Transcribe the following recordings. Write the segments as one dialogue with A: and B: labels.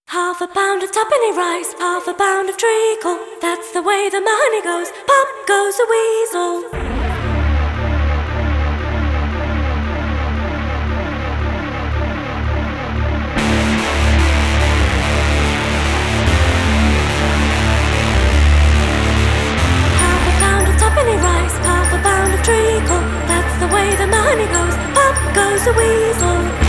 A: Half a pound of tuppenny rice, half a pound of treacle. That's the way the money goes. Pop goes the weasel. Half a pound of tuppenny rice, half a pound of treacle. That's the way the money goes. Pop goes the weasel.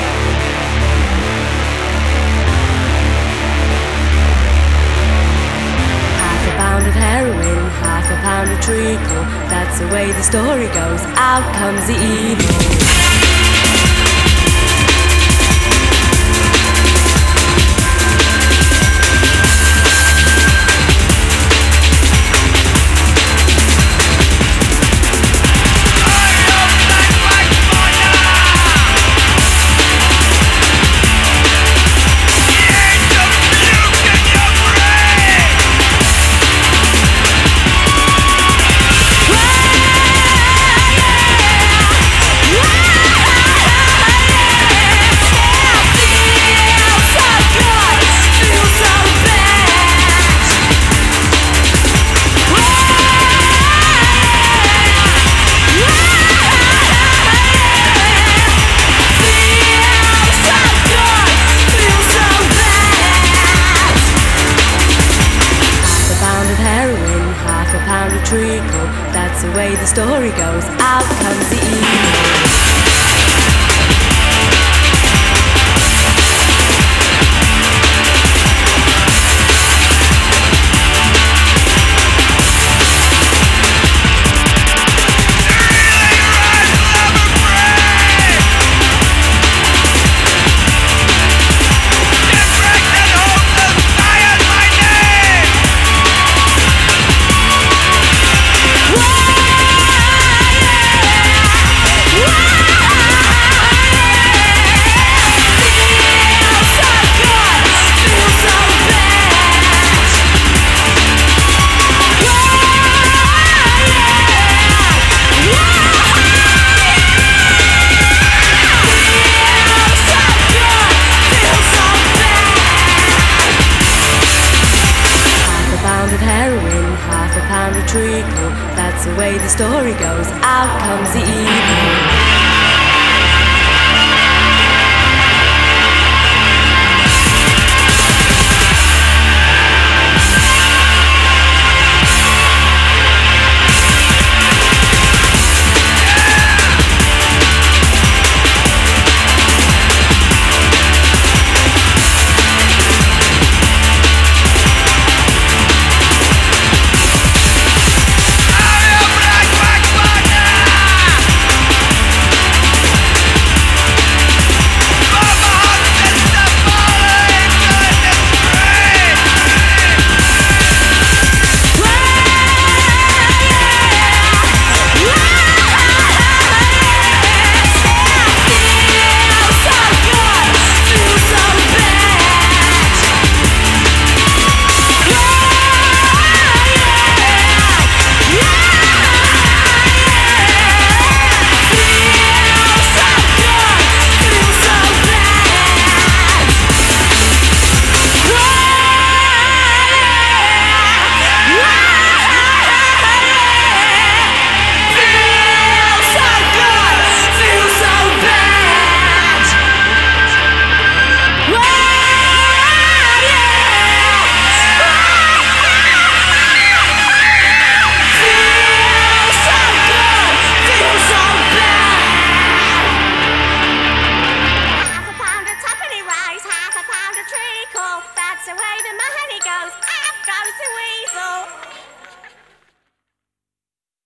A: Pound of heroin, half a pound of treacle. That's the way the story goes. Out comes the evil. Treacle, that's the way the story goes. Out comes the evil. Treacle, that's the way the story goes. Out comes the evil. That's the way the money goes. Out goes the weasel.